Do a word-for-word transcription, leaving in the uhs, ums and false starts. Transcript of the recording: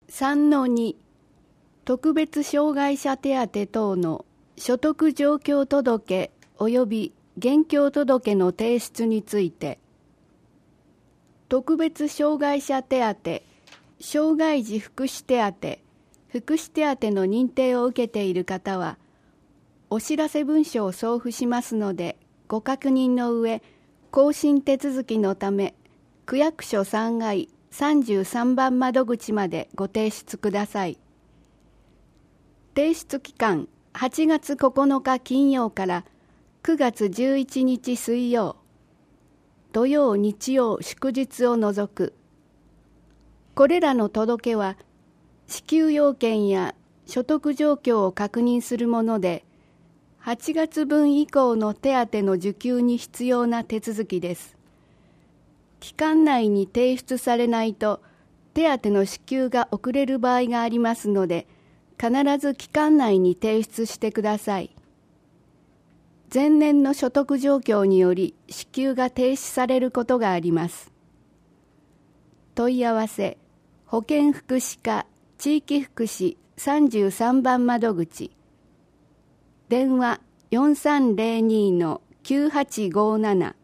さんのに 特別障害者手当等の所得状況届及び現況届の提出について、特別障害者手当、障害児福祉手当、福祉手当の認定を受けている方は、お知らせ文書を送付しますので、ご確認の上、更新手続きのため、区役所さんがいさんじゅうさんばん窓口までご提出ください。提出期間、はちがつここのか金曜からくがつじゅういちにち水曜、土曜日曜祝日を除く。これらの届けは、支給要件や所得状況を確認するもので、はちがつぶん以降の手当の受給に必要な手続きです。期間内に提出されないと、手当の支給が遅れる場合がありますので、必ず期間内に提出してください。前年の所得状況により支給が停止されることがあります。問い合わせ、保健福祉課地域福祉さんじゅうさんばん窓口、電話 よんさんぜろにのきゅうはちごーなな